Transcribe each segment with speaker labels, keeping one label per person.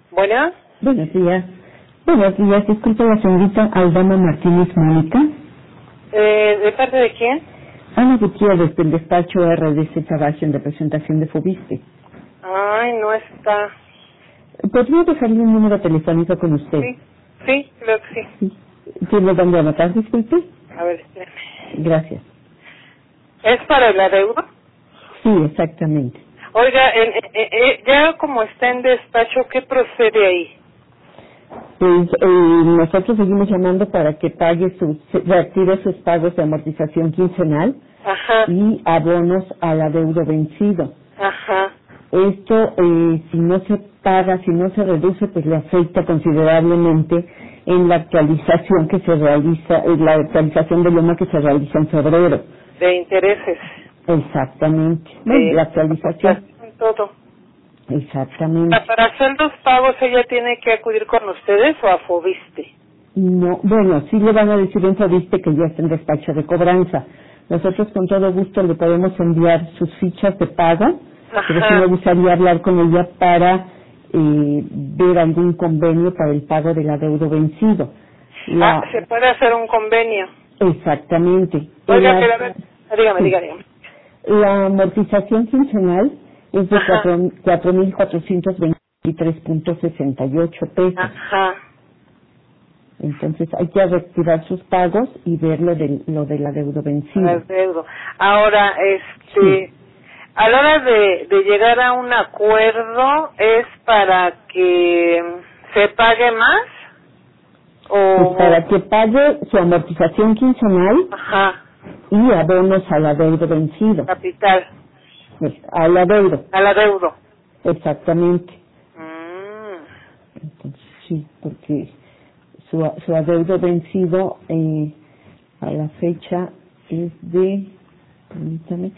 Speaker 1: Bueno,
Speaker 2: Buenos días. Buenos días. Disculpe la señorita Aldama Martínez Mónica.
Speaker 1: ¿de parte de quién?
Speaker 2: Ana Gutiérrez del despacho RDC Trabajo en representación de Fobiste.
Speaker 1: Ay, no está.
Speaker 2: ¿Podría dejarle un número telefónico con usted?
Speaker 1: Sí, creo que sí.
Speaker 2: Sí. ¿Tiene dónde anotar, disculpe?
Speaker 1: A ver, espérame.
Speaker 2: Gracias.
Speaker 1: ¿Es para la deuda?
Speaker 2: Sí, exactamente.
Speaker 1: Oiga, ya como está en despacho, ¿qué procede ahí?
Speaker 2: Pues nosotros seguimos llamando para que reactive sus pagos de amortización quincenal
Speaker 1: Ajá,
Speaker 2: y abonos al adeudo vencido.
Speaker 1: ajá.
Speaker 2: Esto, si no se paga, si no se reduce, pues le afecta considerablemente en la actualización que se realiza, en la actualización del lema que se realiza en febrero.
Speaker 1: De intereses.
Speaker 2: Exactamente. Bueno, la actualización.
Speaker 1: Todo.
Speaker 2: Exactamente.
Speaker 1: Para hacer los pagos, ¿ella tiene que acudir con ustedes o a Fobiste?
Speaker 2: No, bueno, sí le van a decir en Fobiste que ya está en despacho de cobranza. Nosotros con todo gusto le podemos enviar sus fichas de pago, pero sí me gustaría hablar con ella para ver algún convenio para el pago del adeudo vencido.
Speaker 1: Se puede hacer un convenio.
Speaker 2: Exactamente.
Speaker 1: Oiga, pero a ver, dígame.
Speaker 2: La amortización quincenal es de 4.423.68 pesos.
Speaker 1: Ajá.
Speaker 2: Entonces hay que reactivar sus pagos y ver lo del adeudo vencido.
Speaker 1: Ahora,
Speaker 2: Sí.
Speaker 1: a la hora de llegar a un acuerdo, ¿es para que se pague más?
Speaker 2: Pues para que pague su amortización quincenal
Speaker 1: Ajá,
Speaker 2: y abonos al adeudo vencido.
Speaker 1: capital,
Speaker 2: Pues, al adeudo,
Speaker 1: al adeudo.
Speaker 2: exactamente. Entonces sí, porque su adeudo vencido a la fecha es de, permítame,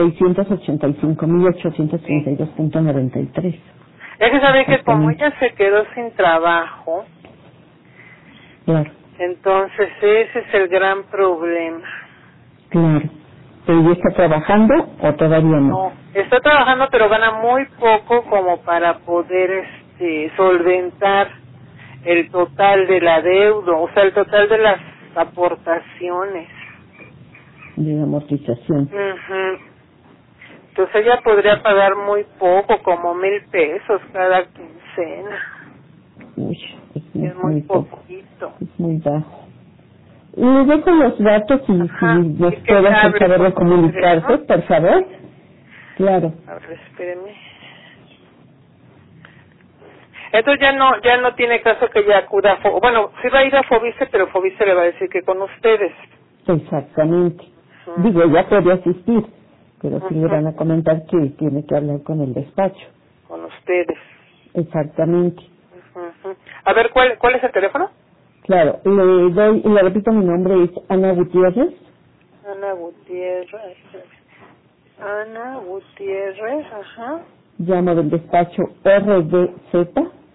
Speaker 2: 685.832.93.
Speaker 1: Es que sabe que como ella se quedó sin trabajo,
Speaker 2: Claro,
Speaker 1: entonces ese es el gran problema.
Speaker 2: claro. ¿Pero ya está trabajando o todavía no?
Speaker 1: No, está trabajando pero gana muy poco como para poder solventar el total del adeudo, o sea, el total de las aportaciones.
Speaker 2: De la amortización.
Speaker 1: Entonces ella podría pagar muy poco, como 1,000 pesos cada quincena.
Speaker 2: Uy, es
Speaker 1: Es muy
Speaker 2: muy poco.
Speaker 1: poquito.
Speaker 2: Es muy bajo. Le dejo los datos y si nos puede hacer saber de comunicarse, por favor. Claro.
Speaker 1: A ver, espéreme. Entonces ya no tiene caso que ella acuda a bueno, sí va a ir a Fobiste, pero Fobiste le va a decir que con ustedes.
Speaker 2: Exactamente. Digo, ya puede asistir, pero sí le van a comentar que tiene que hablar con el despacho.
Speaker 1: Con ustedes.
Speaker 2: Exactamente.
Speaker 1: A ver, ¿cuál es el teléfono?
Speaker 2: Claro, le repito, mi nombre es Ana Gutiérrez.
Speaker 1: Ana Gutiérrez, ajá.
Speaker 2: Llamo del despacho RDZ.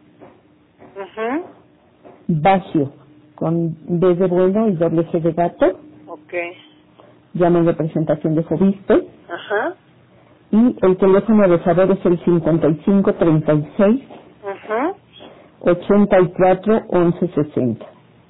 Speaker 2: Baggio, con B de bueno y doble G de gato.
Speaker 1: Ok.
Speaker 2: Llamo en representación de Fobiste.
Speaker 1: Ajá.
Speaker 2: Y el teléfono de saber es el 5536 84 11 60.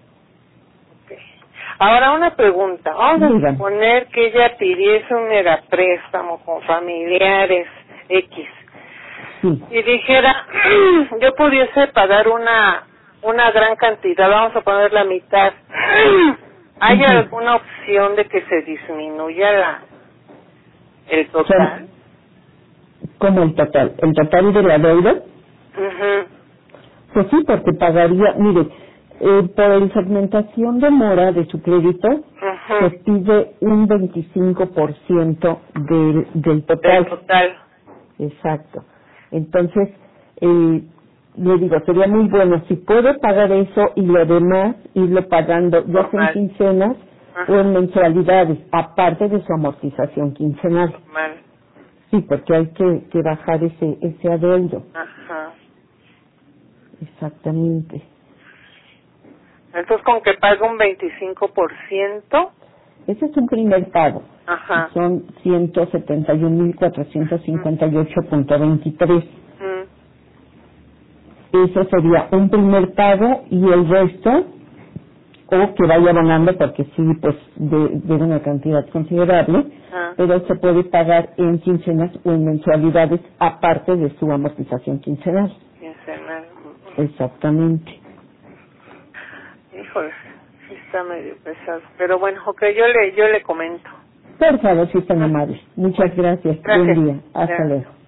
Speaker 1: Ahora una pregunta. Vamos a
Speaker 2: Dígame.
Speaker 1: suponer que ella pidiese un megapréstamo con familiares X.
Speaker 2: Sí.
Speaker 1: Y dijera, yo pudiese pagar una gran cantidad, vamos a poner la mitad. ¿Hay alguna opción de que se disminuya el total?
Speaker 2: ¿Cómo el total? ¿El total de la deuda? Pues sí, porque pagaría, mire, por la segmentación de mora de su crédito, se pide un 25% del total.
Speaker 1: Del total.
Speaker 2: Exacto. Entonces, le digo, sería muy bueno si puede pagar eso y lo demás irlo pagando ya sea en quincenas o en mensualidades, aparte de su amortización quincenal. Sí, porque hay que bajar ese adeudo. Exactamente.
Speaker 1: Entonces, con que pague un 25%.
Speaker 2: Ese es un primer pago. Son 171.458.23. Eso sería un primer pago y el resto, o que vaya abonando, porque sí, pues de una cantidad considerable, pero se puede pagar en quincenas o en mensualidades aparte de su amortización quincenal.
Speaker 1: Quincenal.
Speaker 2: Exactamente.
Speaker 1: Híjole, sí está medio pesado. Pero bueno, ok, yo le comento.
Speaker 2: Por favor, si están amables. Muchas gracias. Buen día. Hasta luego.